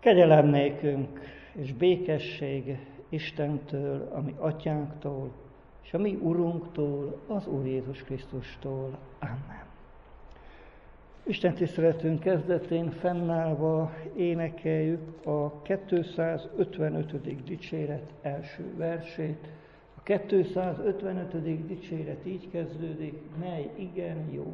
Kegyelem nékünk és békesség Istentől, a mi atyánktól, és a mi Urunktól, az Úr Jézus Krisztustól. Amen. Isten tiszteletünk kezdetén fennállva énekeljük a 255. dicséret első versét. A 255. dicséret így kezdődik, mely igen jó.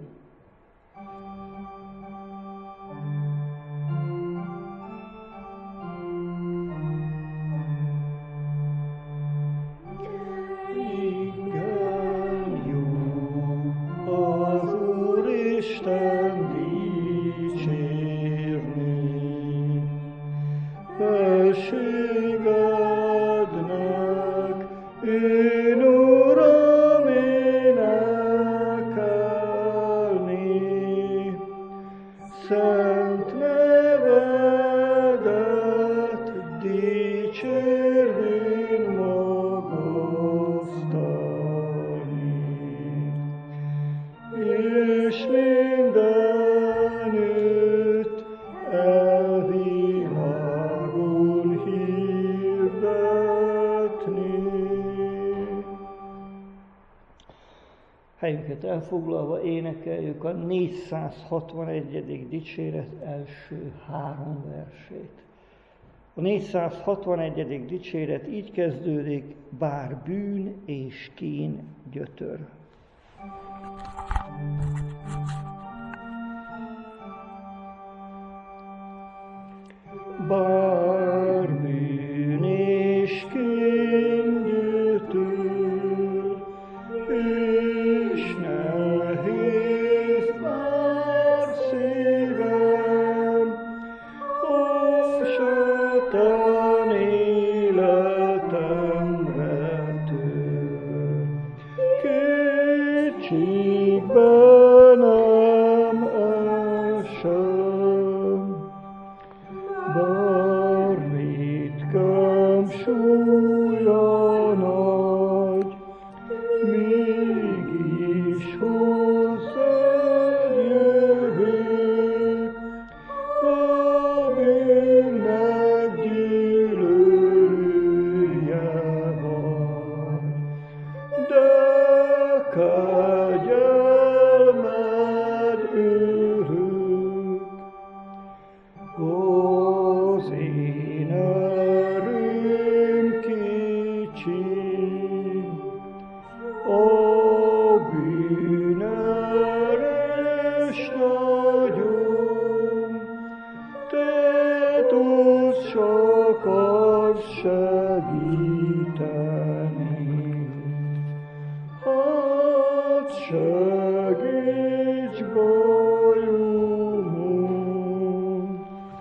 Helyünket elfoglalva énekeljük a 461. dicséret első 3 versét. A 461. dicséret így kezdődik, bár bűn és kín gyötör. Bár bűn és kín gyötör, és nehéz már szívem, ó Sátán életemre tör. Kétségbe nem esem, bár ritkám súlya nagy, mégis hozzád jövök, aminek gyűlölője vagy. De kegyelmed örök, az én erőm kicsi, a bűn erős nagyon, te tudsz csak azt segíteni. Hadd segíts bajomon.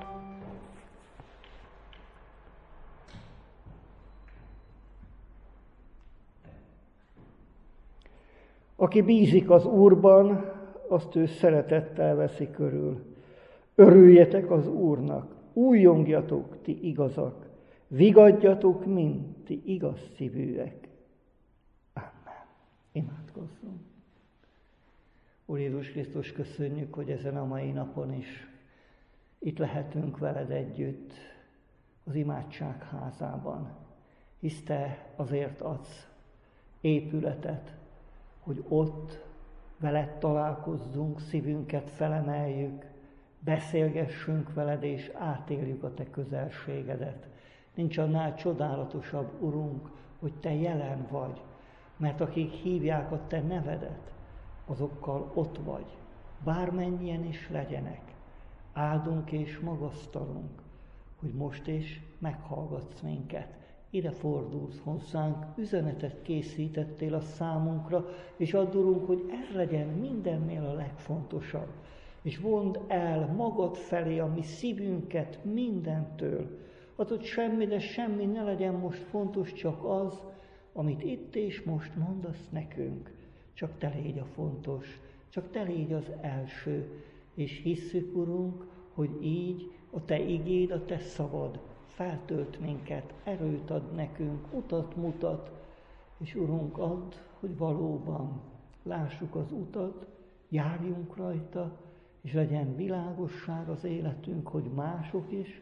Aki bízik az Úrban, azt ő szeretettel veszi körül. Örüljetek az Úrnak, újjongjatok, ti igazak, vigadjatok mind, ti igaz szívűek. Amen. Imádkozzunk. Úr Jézus Krisztus, köszönjük, hogy ezen a mai napon is itt lehetünk veled együtt az imádság házában, hisz te azért adsz épületet, hogy ott veled találkozzunk, szívünket felemeljük, beszélgessünk veled, és átéljük a te közelségedet. Nincs annál csodálatosabb, Urunk, hogy te jelen vagy, mert akik hívják a te nevedet, azokkal ott vagy, bármennyien is legyenek. Áldunk és magasztalunk, hogy most is meghallgatsz minket. Ide fordulsz hozzánk, üzenetet készítettél a számunkra, és add, Urunk, hogy ez legyen mindennél a legfontosabb. És vondd el magad felé a mi szívünket mindentől. Hogy semmi, de semmi ne legyen most fontos, csak az, amit itt és most mondasz nekünk. Csak te légy a fontos, csak te légy az első. És hisszük, Urunk, hogy így a te igéd, a te szavad feltölt minket, erőt ad nekünk, utat mutat, és Urunk, add, hogy valóban lássuk az utat, járjunk rajta, és legyen világosság az életünk, hogy mások is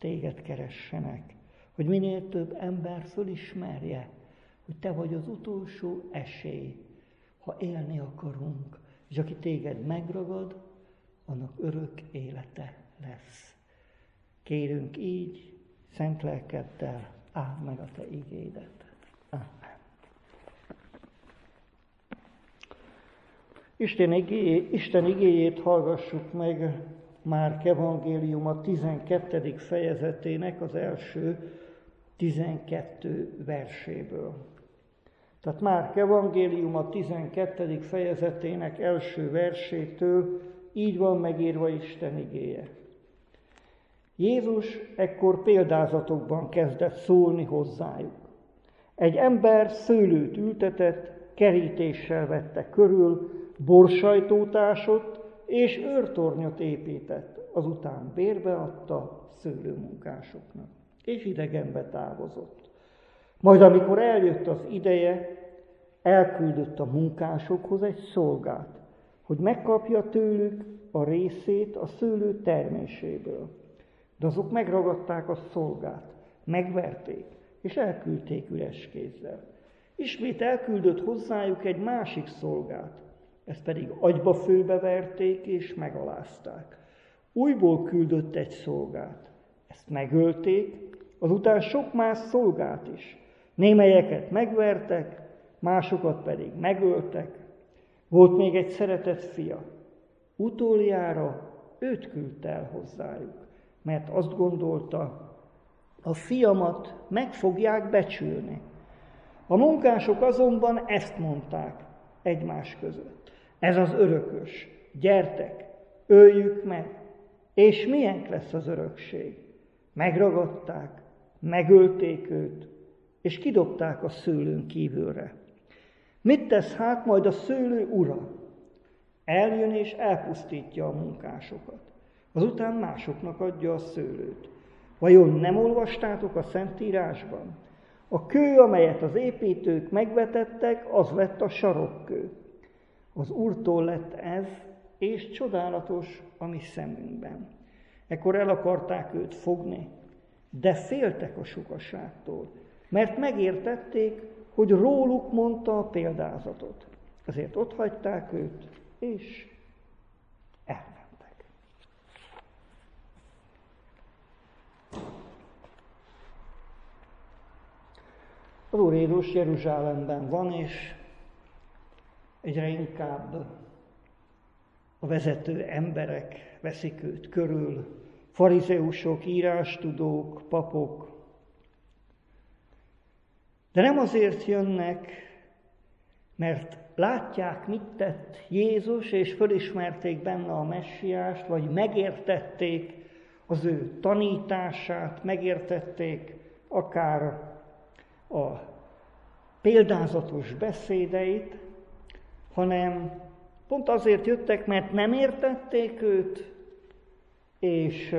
téged keressenek, hogy minél több ember fölismerje, hogy te vagy az utolsó esély, ha élni akarunk, és aki téged megragad, annak örök élete lesz. Kérünk így, szent lelkeddel, áld meg a te igédet. Amen. Isten igéjét hallgassuk meg Márk evangéliuma 12. fejezetének az első 12 verséből. Tehát Márk evangéliuma 12. fejezetének első versétől így van megírva Isten igéje. Jézus ekkor példázatokban kezdett szólni hozzájuk. Egy ember szőlőt ültetett, kerítéssel vette körül, borsajtót ásott és őrtornyot épített, azután bérbe adta szőlőmunkásoknak, és idegenbe távozott. Majd amikor eljött az ideje, elküldött a munkásokhoz egy szolgát, hogy megkapja tőlük a részét a szőlő terméséből. De azok megragadták a szolgát, megverték, és elküldték üres kézzel. Ismét elküldött hozzájuk egy másik szolgát, ezt pedig agyba főbe verték és megalázták. Újból küldött egy szolgát, ezt megölték, azután sok más szolgát is. Némelyeket megvertek, másokat pedig megöltek. Volt még egy szeretett fia. Utoljára őt küldte el hozzájuk, mert azt gondolta, a fiamat meg fogják becsülni. A munkások azonban ezt mondták egymás között. Ez az örökös, gyertek, öljük meg, és milyen lesz az örökség? Megragadták, megölték őt, és kidobták a szőlőn kívülre. Mit tesz hát majd a szőlő ura? Eljön és elpusztítja a munkásokat. Azután másoknak adja a szőlőt. Vajon nem olvastátok a Szentírásban? A kő, amelyet az építők megvetettek, az lett a sarokkő. Az Úrtól lett ez, és csodálatos a mi szemünkben. Ekkor el akarták őt fogni, de féltek a sokaságtól, mert megértették, hogy róluk mondta a példázatot. Ezért otthagyták őt, és elmentek. Az Úr Jézus Jeruzsálemben van, és egyre inkább a vezető emberek veszik őt körül, farizeusok, írástudók, papok. De nem azért jönnek, mert látják, mit tett Jézus, és fölismerték benne a messiást, vagy megértették az ő tanítását, megértették akár a példázatos beszédeit, hanem pont azért jöttek, mert nem értették őt, és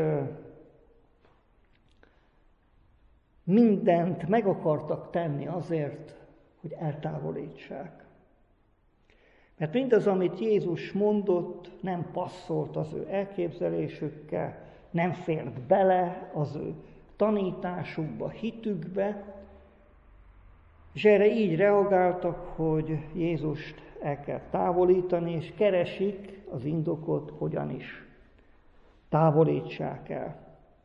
mindent meg akartak tenni azért, hogy eltávolítsák. Mert mindaz, amit Jézus mondott, nem passzolt az ő elképzelésükkel, nem fért bele az ő tanításukba, hitükbe, és erre így reagáltak, hogy Jézust el kell távolítani, és keresik az indokot, hogyan is távolítsák el.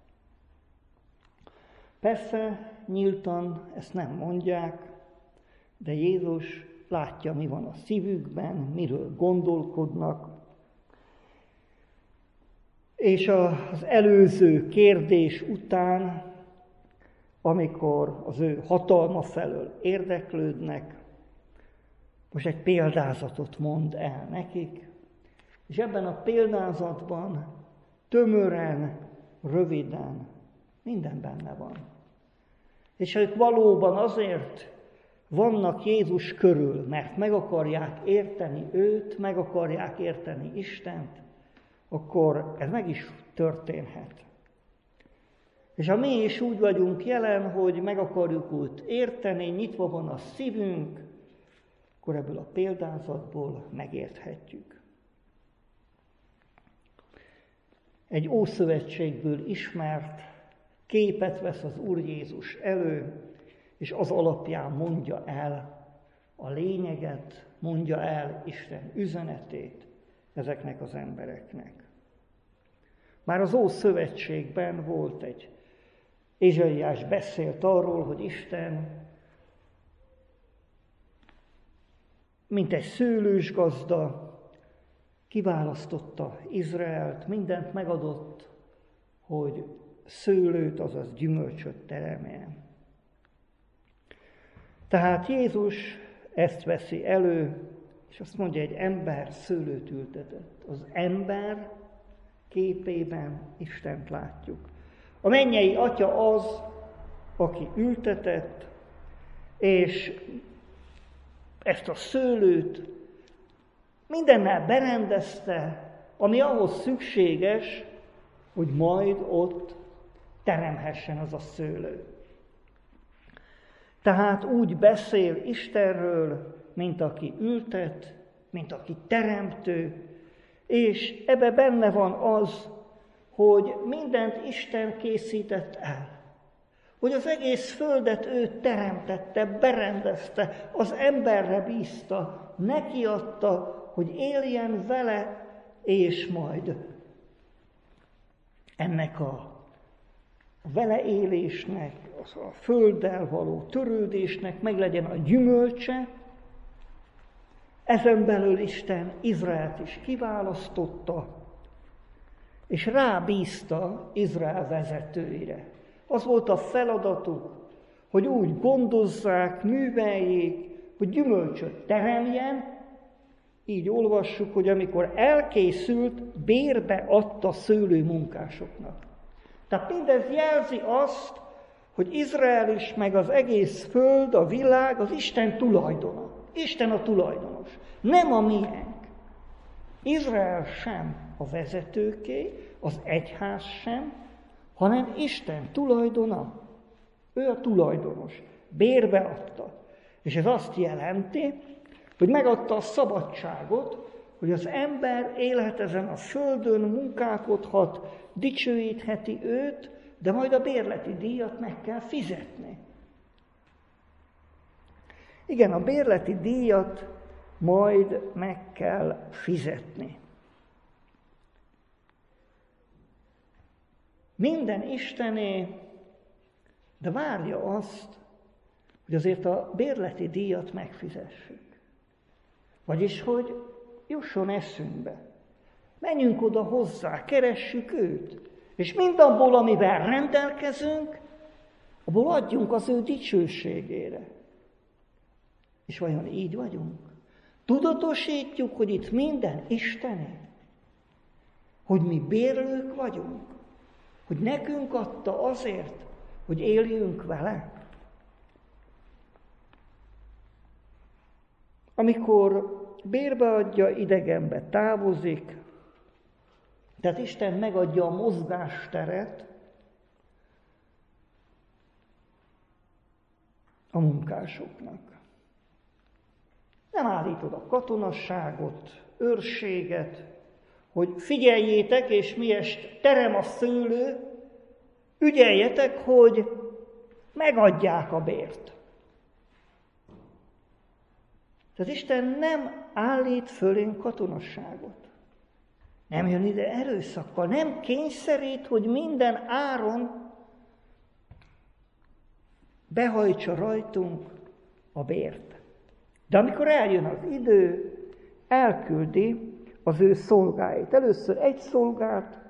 Persze nyíltan ezt nem mondják, de Jézus látja, mi van a szívükben, miről gondolkodnak, és az előző kérdés után, amikor az ő hatalma felől érdeklődnek, most egy példázatot mond el nekik, és ebben a példázatban tömören, röviden minden benne van. És ők valóban azért vannak Jézus körül, mert meg akarják érteni őt, meg akarják érteni Istent, akkor ez meg is történhet. És ha mi is úgy vagyunk jelen, hogy meg akarjuk őt érteni, nyitva van a szívünk, akkor ebből a példázatból megérthetjük. Egy Ószövetségből ismert képet vesz az Úr Jézus elő, és az alapján mondja el a lényeget, mondja el Isten üzenetét ezeknek az embereknek. Már az Ószövetségben volt egy Ézsaiás beszélt arról, hogy Isten, mint egy szőlősgazda, kiválasztotta Izraelt, mindent megadott, hogy szőlőt, azaz gyümölcsöt teremjen. Tehát Jézus ezt veszi elő, és azt mondja, egy ember szőlőt ültetett. Az ember képében Istent látjuk. A mennyei Atya az, aki ültetett, és ezt a szőlőt mindennel berendezte, ami ahhoz szükséges, hogy majd ott teremhessen az a szőlő. Tehát úgy beszél Istenről, mint aki ültet, mint aki teremtő, és ebbe benne van az, hogy mindent Isten készített el. Hogy az egész földet ő teremtette, berendezte, az emberre bízta, neki adta, hogy éljen vele, és majd ennek a vele élésnek, a földdel való törődésnek meg legyen a gyümölcse. Ezen belül Isten Izraelt is kiválasztotta, és rábízta Izrael vezetőire. Az volt a feladatuk, hogy úgy gondozzák, műveljék, hogy gyümölcsöt teremjen. Így olvassuk, hogy amikor elkészült, bérbe adta szőlőmunkásoknak. Tehát mindez jelzi azt, hogy Izrael is, meg az egész föld, a világ, az Isten tulajdona. Isten a tulajdonos, nem a miénk. Izrael sem a vezetőké, az egyház sem, hanem Isten tulajdona. Ő a tulajdonos. Bérbe adta. És ez azt jelenti, hogy megadta a szabadságot, hogy az ember élhet ezen a földön, munkálkodhat, dicsőítheti őt, de majd a bérleti díjat meg kell fizetni. Igen, a bérleti díjat majd meg kell fizetni. Minden Istené, de várja azt, hogy azért a bérleti díjat megfizessük. Vagyis, hogy jusson eszünkbe. Menjünk oda hozzá, keressük őt, és mindabból, amivel rendelkezünk, abból adjunk az ő dicsőségére. És vajon így vagyunk? Tudatosítjuk, hogy itt minden Istené? Hogy mi bérlők vagyunk? Hogy nekünk adta azért, hogy éljünk vele? Amikor bérbeadja, idegenbe távozik, tehát Isten megadja a mozgásteret a munkásoknak. Nem állítod a katonasságot, őrséget, hogy figyeljétek, és miest terem a szőlő, ügyeljetek, hogy megadják a bért. Tehát Isten nem állít fölén katonasságot. Nem jön ide erőszakkal, nem kényszerít, hogy minden áron behajtsa rajtunk a bért. De amikor eljön az idő, elküldi az ő szolgáit. Először egy szolgát,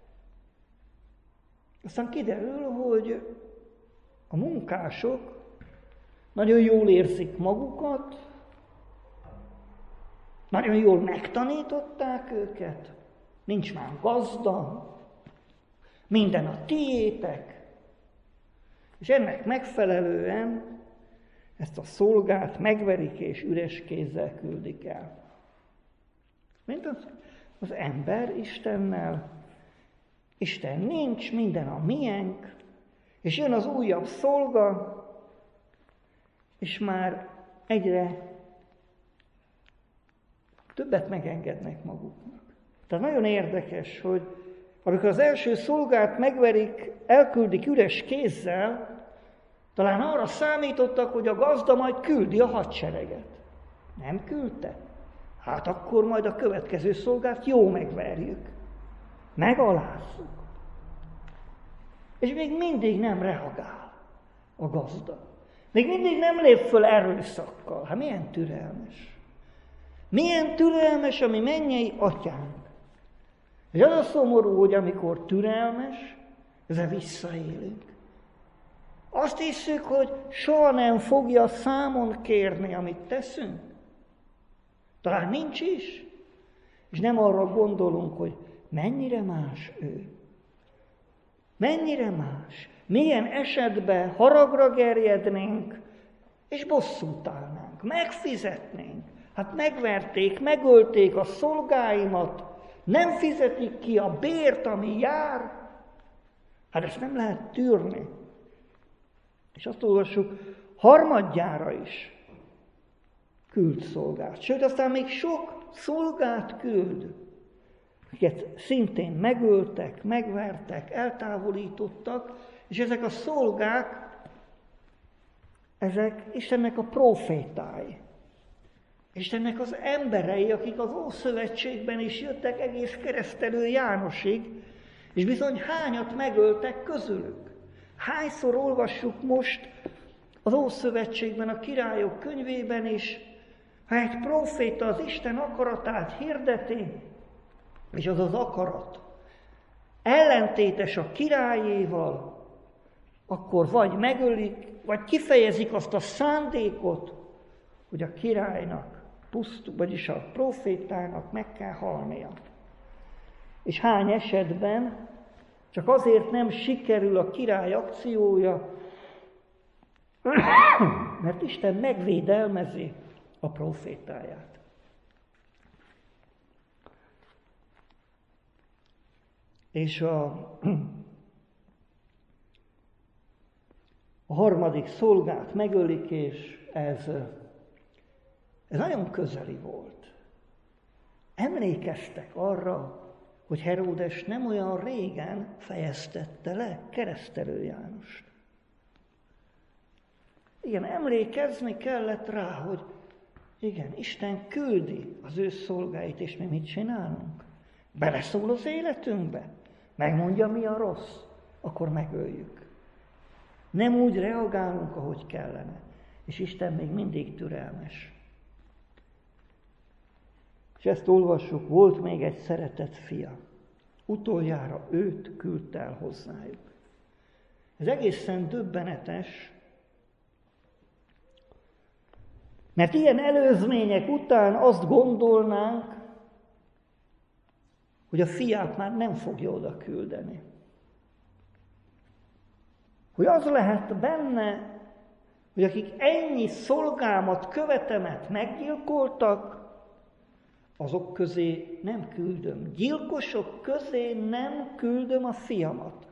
aztán kiderül, hogy a munkások nagyon jól érzik magukat, nagyon jól megtanították őket, nincs már gazda, minden a tiétek, és ennek megfelelően ezt a szolgát megverik és üres kézzel küldik el. Mint az ember Istennel. Isten nincs, minden a miénk, és jön az újabb szolga, és már egyre többet megengednek maguknak. Tehát nagyon érdekes, hogy amikor az első szolgát megverik, elküldik üres kézzel, talán arra számítottak, hogy a gazda majd küldi a hadsereget. Nem küldte? Hát akkor majd a következő szolgát jó megverjük. Megalázzuk. És még mindig nem reagál a gazda. Még mindig nem lép föl erőszakkal. Hát milyen türelmes. Milyen türelmes a mi mennyei atyánk. És az a szomorú, hogy amikor türelmes, ezzel visszaélünk. Azt hiszük, hogy soha nem fogja számon kérni, amit teszünk. Talán nincs is. És nem arra gondolunk, hogy mennyire más ő. Mennyire más. Milyen esetben haragra gerjednénk, és bosszút állnánk. Megfizetnénk. Hát megverték, megölték a szolgáimat, nem fizetik ki a bért, ami jár. Hát ezt nem lehet tűrni. És azt olvassuk, harmadjára is küld szolgát. Sőt, aztán még sok szolgát küld, akiket szintén megöltek, megvertek, eltávolítottak, és ezek a szolgák, ezek Istennek a prófétái. Istennek az emberei, akik az Ószövetségben is jöttek egész Keresztelő Jánosig, és bizony hányat megöltek közülük. Hányszor olvassuk most az Ószövetségben, a Királyok könyvében is, ha egy próféta az Isten akaratát hirdeti, és az az akarat ellentétes a királyéval, akkor vagy megölik, vagy kifejezik azt a szándékot, hogy a királynak, vagyis a prófétának meg kell halnia. És hány esetben csak azért nem sikerül a király akciója, mert Isten megvédelmezi a prófétáját. És a harmadik szolgát megölik, és ez nagyon közeli volt. Emlékeztek arra, hogy Heródes nem olyan régen fejeztette le Keresztelő Jánost. Igen, emlékezni kellett rá, hogy igen, Isten küldi az ő szolgáit, és mi mit csinálunk? Beleszól az életünkbe, megmondja, mi a rossz, akkor megöljük. Nem úgy reagálunk, ahogy kellene, és Isten még mindig türelmes. És ezt olvassuk, volt még egy szeretett fia. Utoljára őt küldte el hozzájuk. Ez egészen döbbenetes, mert ilyen előzmények után azt gondolnánk, hogy a fiát már nem fogja oda küldeni. Hogy az lehet benne, hogy akik ennyi szolgámat, követemet meggyilkoltak, azok közé nem küldöm. Gyilkosok közé nem küldöm a fiamat.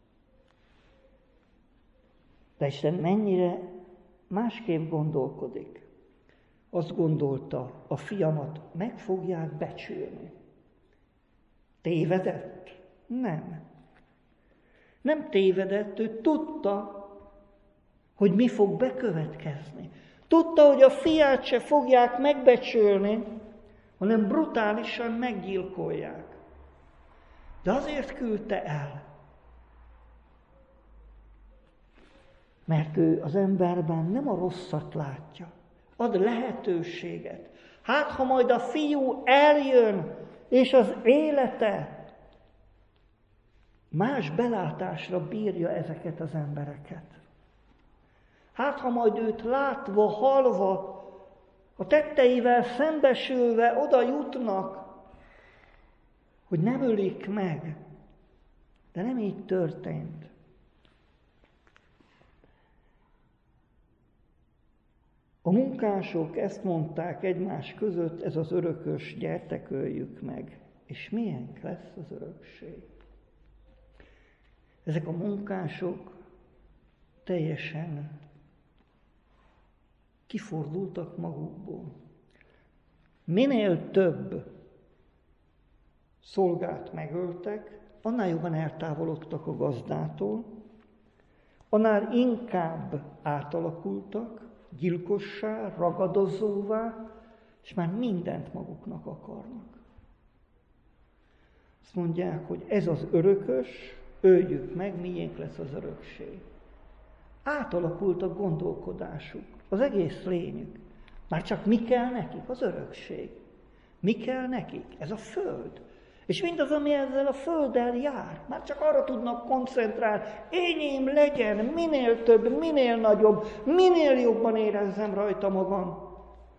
De Isten mennyire másképp gondolkodik. Azt gondolta, a fiamat meg fogják becsülni. Tévedett? Nem. Nem tévedett, ő tudta, hogy mi fog bekövetkezni. Tudta, hogy a fiát se fogják megbecsülni, hanem brutálisan meggyilkolják. De azért küldte el, mert ő az emberben nem a rosszat látja, ad lehetőséget. Hát, ha majd a fiú eljön, és az élete más belátásra bírja ezeket az embereket. Hát, ha majd őt látva, hallva, a tetteivel szembesülve oda jutnak, hogy nem ölik meg. De nem így történt. A munkások ezt mondták egymás között, ez az örökös, gyertek, öljük meg. És milyen lesz az örökség? Ezek a munkások teljesen kifordultak magukból. Minél több szolgát megöltek, annál jobban eltávolodtak a gazdától, annál inkább átalakultak, gyilkossá, ragadozóvá, és már mindent maguknak akarnak. Azt mondják, hogy ez az örökös, öljük meg, miénk lesz az örökség. Átalakult a gondolkodásuk, az egész lényük. Már csak mi kell nekik? Az örökség. Mi kell nekik? Ez a föld. És mindaz, ami ezzel a földdel jár, már csak arra tudnak koncentrálni, enyém legyen, minél több, minél nagyobb, minél jobban érezzem rajta magam.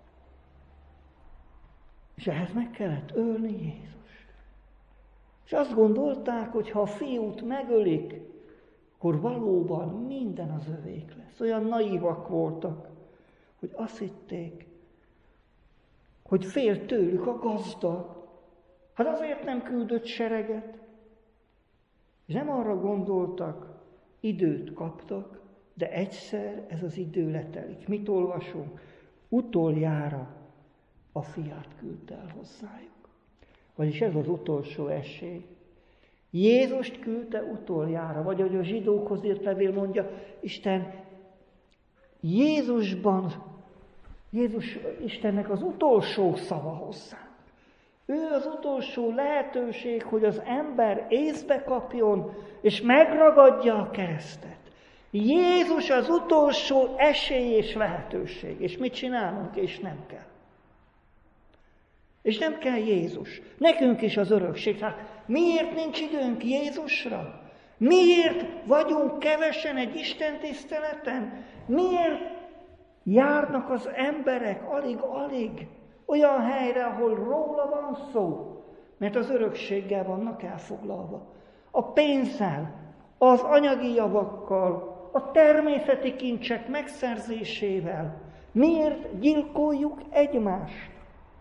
És ehhez meg kellett ölni Jézust. És azt gondolták, hogy ha a fiút megölik, akkor valóban minden az övék lesz. Olyan naívak voltak, hogy azt hitték, hogy fél tőlük a gazda. Hát azért nem küldött sereget. És nem arra gondoltak, időt kaptak, de egyszer ez az idő letelik. Mit olvasunk? Utoljára a fiát küldte el hozzájuk. Vagyis ez az utolsó esély. Jézust küldte utoljára, vagy ahogy a zsidókhoz írt levél mondja, Isten Jézus Istennek az utolsó szava hozzánk. Ő az utolsó lehetőség, hogy az ember észbe kapjon, és megragadja a keresztet. Jézus az utolsó esély és lehetőség. És mit csinálunk? És nem kell. És nem kell Jézus. Nekünk is az örökség. Hát miért nincs időnk Jézusra? Miért vagyunk kevesen egy istentiszteleten? Miért járnak az emberek alig-alig olyan helyre, ahol róla van szó? Mert az örökséggel vannak elfoglalva. A pénzzel, az anyagi javakkal, a természeti kincsek megszerzésével. Miért gyilkoljuk egymást?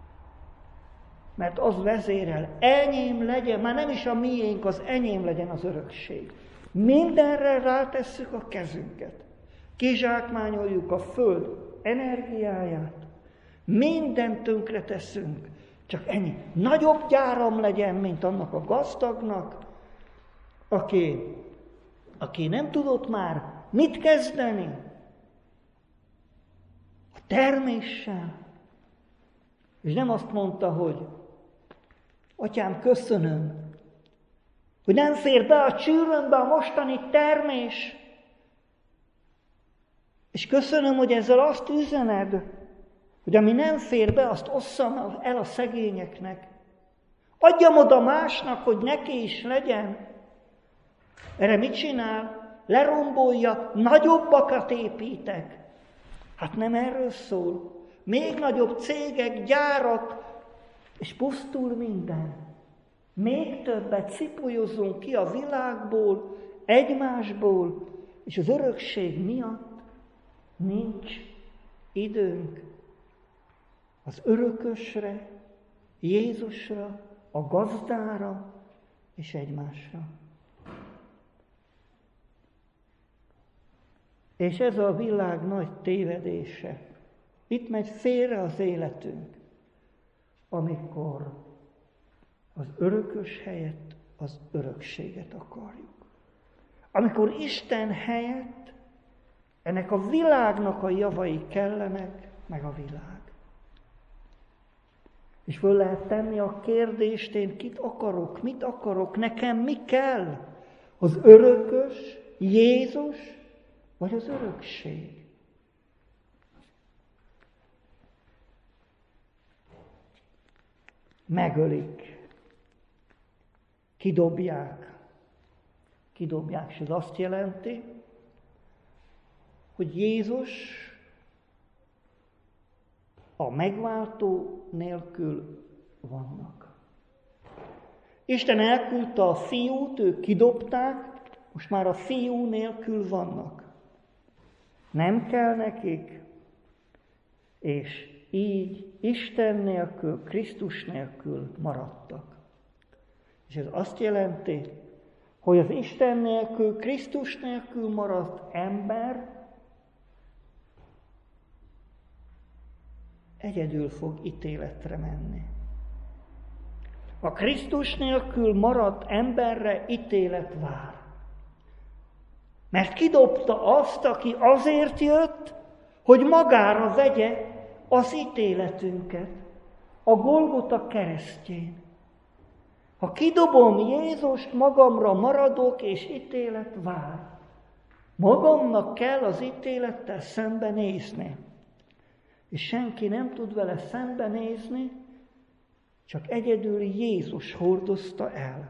Mert az vezérel, enyém legyen, már nem is a miénk, az enyém legyen az örökség. Mindenre rátesszük a kezünket. Kizsákmányoljuk a föld energiáját, mindent tönkre teszünk, csak ennyi. Nagyobb gyáram legyen, mint annak a gazdagnak, aki nem tudott már mit kezdeni a terméssel. És nem azt mondta, hogy Atyám, köszönöm, hogy nem fér be a csűrömbe a mostani termés, és köszönöm, hogy ezzel azt üzened, hogy ami nem fér be, azt osszam el a szegényeknek. Adjam oda másnak, hogy neki is legyen. Erre mit csinál? Lerombolja, nagyobbakat építek. Hát nem erről szól. Még nagyobb cégek, gyárak, és pusztul minden. Még többet cipolyozunk ki a világból, egymásból, és az örökség miatt nincs időnk az örökösre, Jézusra, a gazdára és egymásra. És ez a világ nagy tévedése. Itt megy félre az életünk, amikor az örökös helyett az örökséget akarjuk. Amikor Isten helyett ennek a világnak a javai kellenek, meg a világ. És föl lehet tenni a kérdést, én kit akarok, mit akarok, nekem mi kell? Az örökös, Jézus, vagy az örökség? Megölik, kidobják, és ez azt jelenti, hogy Jézus a megváltó nélkül vannak. Isten elküldte a fiút, ők kidobták, most már a fiú nélkül vannak. Nem kell nekik, és így Isten nélkül, Krisztus nélkül maradtak. És ez azt jelenti, hogy az Isten nélkül, Krisztus nélkül maradt ember egyedül fog ítéletre menni. A Krisztus nélkül maradt emberre ítélet vár. Mert kidobta azt, aki azért jött, hogy magára vegye az ítéletünket a Golgota keresztjén. Ha kidobom Jézust, magamra maradok, és ítélet vár. Magamnak kell az ítélettel szembenézni. És senki nem tud vele szembenézni, csak egyedül Jézus hordozta el.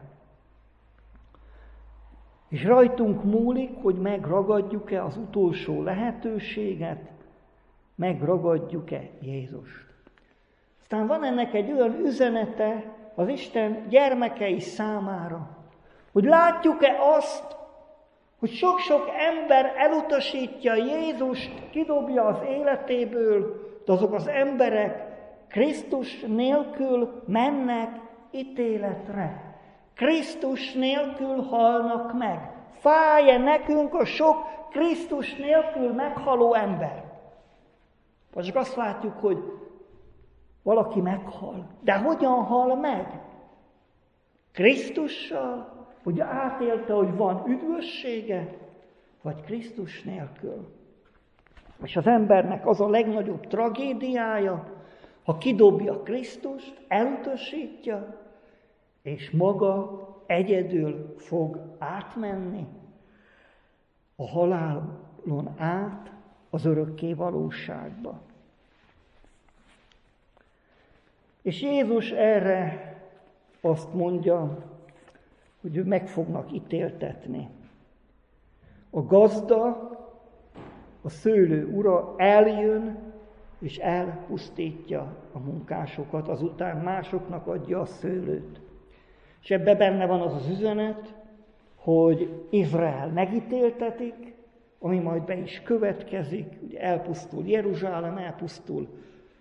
És rajtunk múlik, hogy megragadjuk-e az utolsó lehetőséget, megragadjuk-e Jézust. Aztán van ennek egy olyan üzenete az Isten gyermekei számára, hogy látjuk-e azt, hogy sok-sok ember elutasítja Jézust, kidobja az életéből, de azok az emberek Krisztus nélkül mennek ítéletre. Krisztus nélkül halnak meg. Fáj-e nekünk a sok Krisztus nélkül meghaló ember? Vagy csak azt látjuk, hogy valaki meghal. De hogyan hal meg? Krisztussal, hogy átélte, hogy van üdvössége, vagy Krisztus nélkül. És az embernek az a legnagyobb tragédiája, ha kidobja Krisztust, elutasítja, és maga egyedül fog átmenni a halálon át az örökké valóságba. És Jézus erre azt mondja, hogy ő meg fognak ítéltetni. A gazda, a szőlő ura eljön, és elpusztítja a munkásokat, azután másoknak adja a szőlőt. És ebben benne van az az üzenet, hogy Izrael megítéltetik, ami majd be is következik, ugye elpusztul Jeruzsálem, elpusztul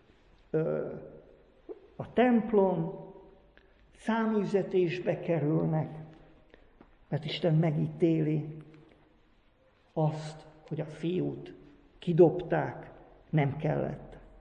a templom, száműzetésbe kerülnek, mert Isten megítéli azt, hogy a fiút kidobták, nem kellett.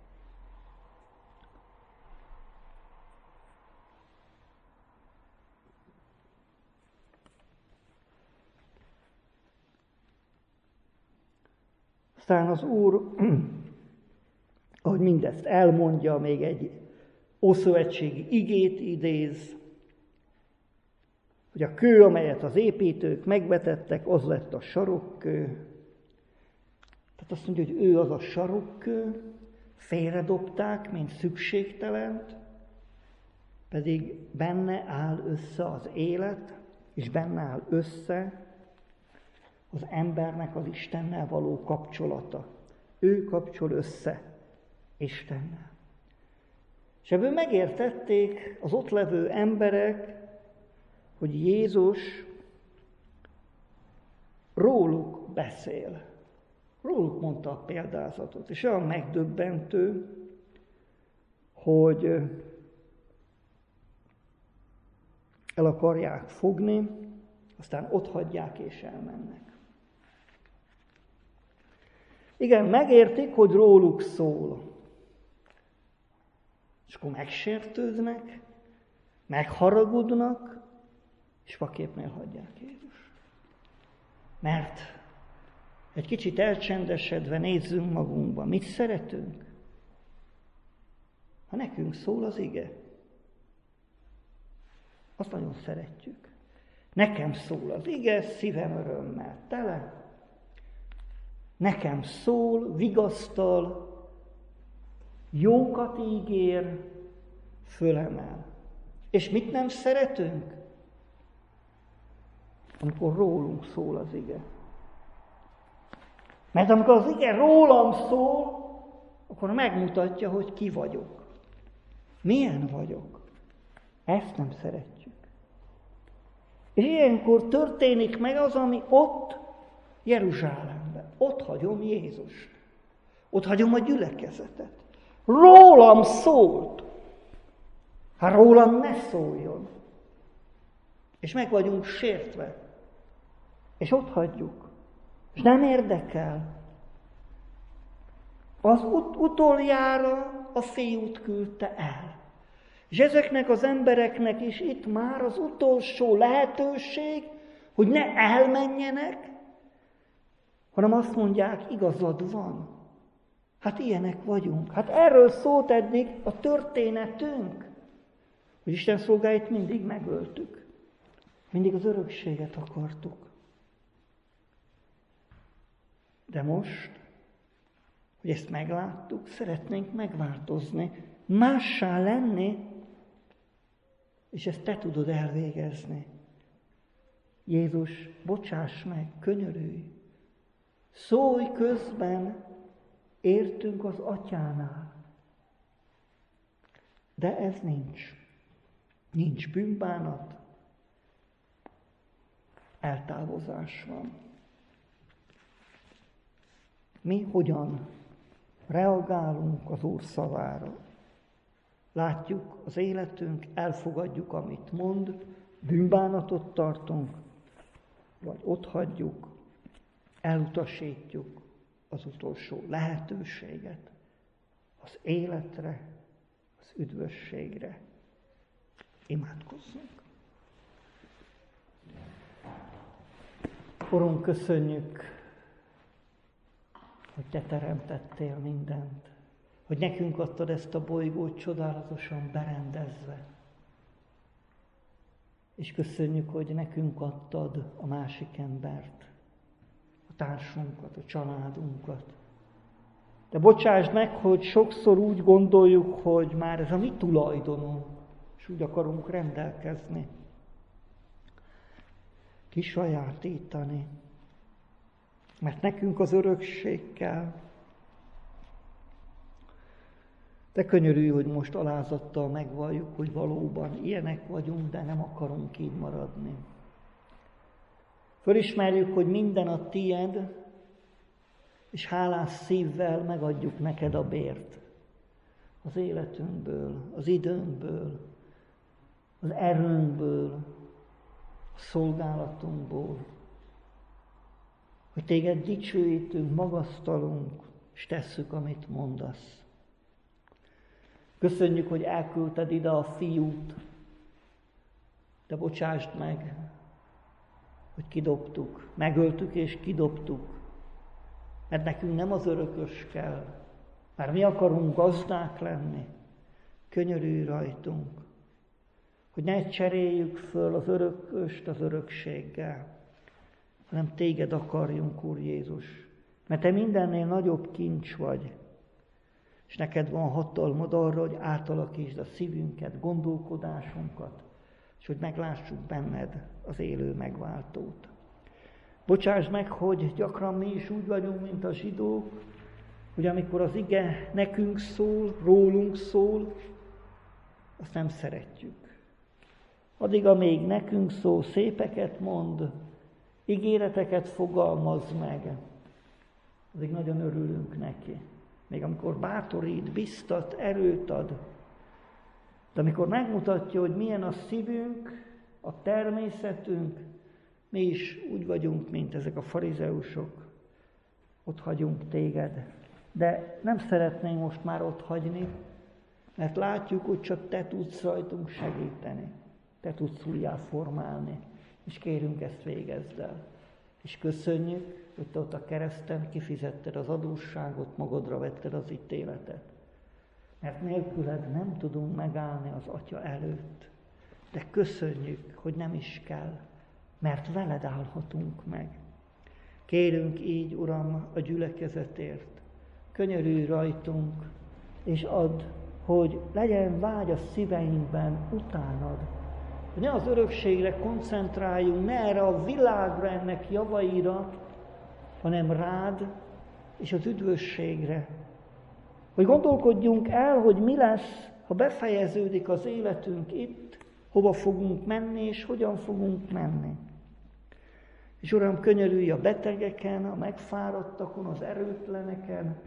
Aztán az Úr, ahogy mindezt elmondja, még egy ószövetségi igét idéz, hogy a kő, amelyet az építők megvetettek, az lett a sarokkő. Tehát azt mondja, hogy ő az a sarokkő, félredobták, mint szükségtelent, pedig benne áll össze az élet, és benne áll össze az embernek az Istennel való kapcsolata. Ő kapcsol össze Istennel. És ebből megértették az ott levő emberek, hogy Jézus róluk beszél. Róluk mondta a példázatot. És olyan megdöbbentő, hogy el akarják fogni, aztán otthagyják és elmennek. Igen, megértik, hogy róluk szól. És akkor megsértődnek, megharagudnak, és faképnél hagyják Jézus. Mert egy kicsit elcsendesedve nézzünk magunkba. Mit szeretünk? Ha nekünk szól az ige, azt nagyon szeretjük. Nekem szól az ige, szívem örömmel tele. Nekem szól, vigasztal, jókat ígér, fölemel. És mit nem szeretünk? Amikor rólunk szól az ige. Mert amikor az ige rólam szól, akkor megmutatja, hogy ki vagyok. Milyen vagyok. Ezt nem szeretjük. És ilyenkor történik meg az, ami ott Jeruzsálemben. Ott hagyom Jézust. Ott hagyom a gyülekezetet. Rólam szólt. Hát rólam ne szóljon. És meg vagyunk sértve. És ott hagyjuk. És nem érdekel. Az utoljára a fiút küldte el. És ezeknek az embereknek is itt már az utolsó lehetőség, hogy ne elmenjenek, hanem azt mondják, igazad van. Hát ilyenek vagyunk. Hát erről szólt eddig a történetünk, hogy Isten szolgáit mindig megöltük. Mindig az örökséget akartuk. De most, hogy ezt megláttuk, szeretnénk megváltozni, mássá lenni, és ezt te tudod elvégezni. Jézus, bocsáss meg, könyörülj! Szólj közben, értünk az Atyánál. De ez nincs. Nincs bűnbánat, eltávozás van. Mi hogyan reagálunk az Úr szavára? Látjuk az életünk, elfogadjuk, amit mond, bűnbánatot tartunk, vagy otthagyjuk, elutasítjuk az utolsó lehetőséget, az életre, az üdvösségre. Imádkozzunk. Urunk, köszönjük, hogy te teremtettél mindent, hogy nekünk adtad ezt a bolygót csodálatosan berendezve. És köszönjük, hogy nekünk adtad a másik embert, a társunkat, a családunkat. De bocsásd meg, hogy sokszor úgy gondoljuk, hogy már ez a mi tulajdonunk, és úgy akarunk rendelkezni, kisajátítani. Mert nekünk az örökség kell. De könyörülj, hogy most alázattal megvalljuk, hogy valóban ilyenek vagyunk, de nem akarunk így maradni. Fölismerjük, hogy minden a tied, és hálás szívvel megadjuk neked a bért. Az életünkből, az időnkből, az erőnkből, a szolgálatunkból. Hogy téged dicsőítünk, magasztalunk, és tesszük, amit mondasz. Köszönjük, hogy elküldted ide a fiút, de bocsásd meg, hogy kidobtuk, megöltük és kidobtuk, mert nekünk nem az örökös kell, mert mi akarunk gazdák lenni. Könyörülj rajtunk, hogy ne cseréljük föl az örököst az örökséggel, hanem téged akarjunk, Úr Jézus, mert te mindennél nagyobb kincs vagy, és neked van hatalmad arra, hogy átalakítsd a szívünket, gondolkodásunkat, és hogy meglássuk benned az élő megváltót. Bocsásd meg, hogy gyakran mi is úgy vagyunk, mint a zsidók, hogy amikor az ige nekünk szól, rólunk szól, azt nem szeretjük. Addig, amíg nekünk szól, szépeket mond, ígéreteket fogalmaz meg, addig nagyon örülünk neki. Még amikor bátorít, biztat, erőt ad, de amikor megmutatja, hogy milyen a szívünk, a természetünk, mi is úgy vagyunk, mint ezek a farizeusok. Ott hagyunk téged. De nem szeretnénk most már ott hagyni, mert látjuk, hogy csak te tudsz rajtunk segíteni. Te tudsz újjáformálni. És kérünk, ezt végezd el. És köszönjük, hogy te ott a kereszten kifizetted az adósságot, magadra vetted az ítéletet. Mert nélküled nem tudunk megállni az Atya előtt. De köszönjük, hogy nem is kell, mert veled állhatunk meg. Kérünk így, Uram, a gyülekezetért. Könyörülj rajtunk, és add, hogy legyen vágy a szíveinkben utánad. Hogy ne az örökségre koncentráljunk, ne erre a világra, ennek javaira, hanem rád és az üdvösségre. Hogy gondolkodjunk el, hogy mi lesz, ha befejeződik az életünk itt, hova fogunk menni, és hogyan fogunk menni. És Uram, könyörülj a betegeken, a megfáradtakon, az erőtleneken,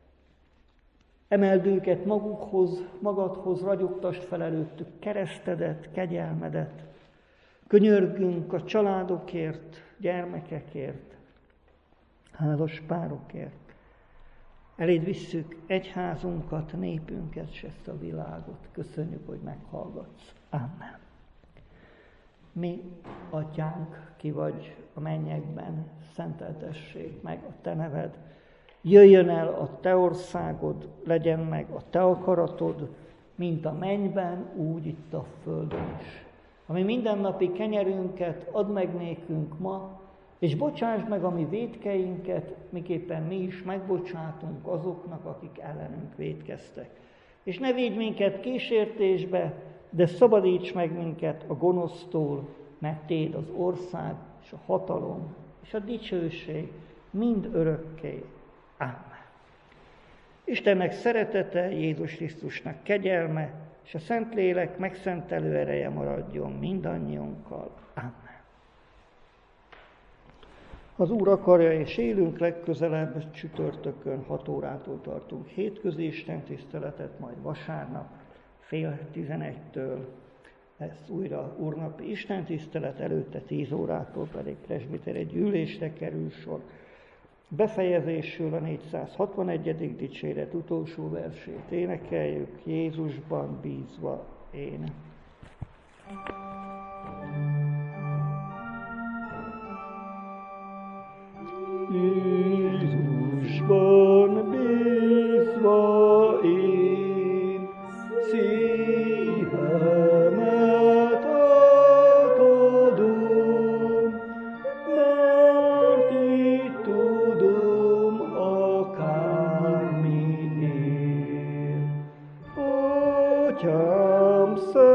emeld őket magadhoz, ragyogtasd fel előttük keresztedet, kegyelmedet. Könyörgünk a családokért, gyermekekért, házas párokért. Eléd visszük egyházunkat, népünket, és ezt a világot. Köszönjük, hogy meghallgatsz. Amen. Mi, Atyánk, ki vagy a mennyekben, szenteltessék meg a te neved. Jöjjön el a te országod, legyen meg a te akaratod, mint a mennyben, úgy itt a földön is. Ami mindennapi kenyerünket add meg nékünk ma, és bocsáss meg a mi vétkeinket, miképpen mi is megbocsátunk azoknak, akik ellenünk vétkeztek. És ne védj minket kísértésbe, de szabadíts meg minket a gonosztól, mert téd az ország, és a hatalom, és a dicsőség mind örökké. Amen. Istennek szeretete, Jézus Krisztusnak kegyelme, és a Szentlélek megszentelő ereje maradjon mindannyiunkkal. Amen. Az Úr akarja, és élünk legközelebb, csütörtökön 6 órától tartunk hétközi istentiszteletet, majd vasárnap 10:30-től lesz újra úrnapi istentisztelet, előtte 10 órától pedig presbiteri gyűlésre kerül sor. Befejezésül a 461. dicséret utolsó versét énekeljük, Jézusban bízva én. Jézusban bízva én, szívemet átadom, mert így tudom, akármi ér. Atyám,